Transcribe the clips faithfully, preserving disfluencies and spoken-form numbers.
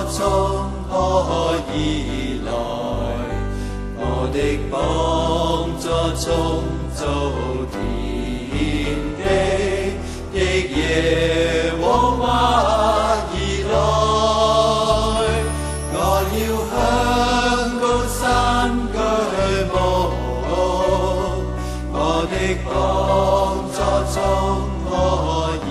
從何而來？我的幫助從造天地的耶和華而來。我要向高山舉目，我的幫助從何而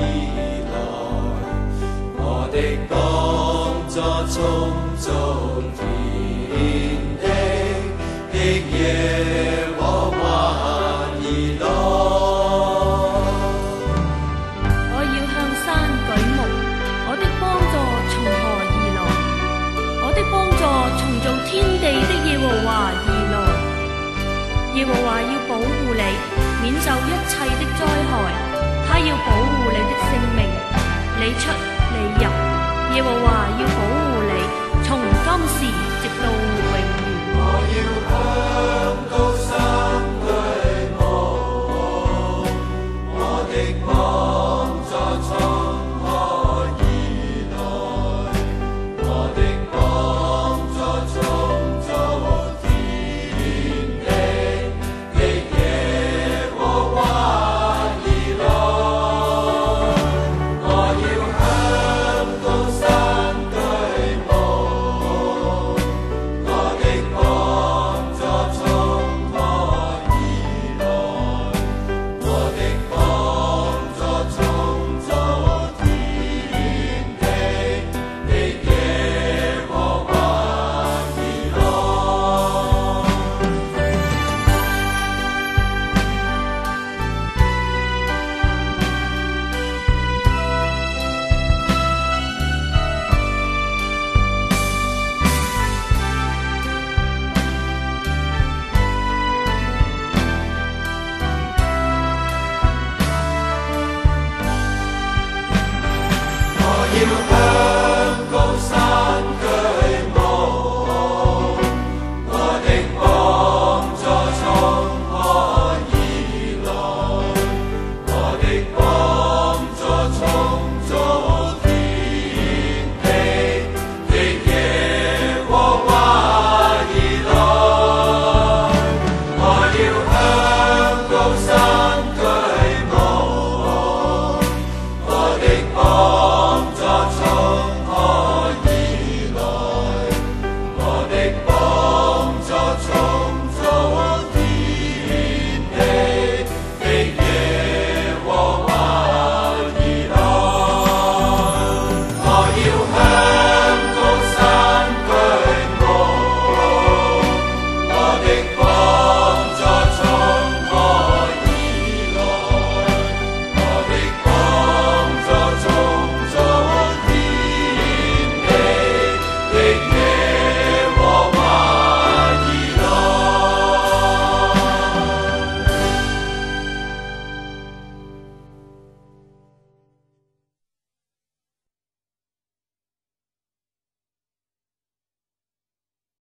來？我的幫助從造天地的耶和華而來。 我要向山舉目，我的幫助從何而來？我的幫助從造天地的耶和華而來。耶和華要保護你，免受一切的災害，他要保護你的性命，你出你入，耶和華要保護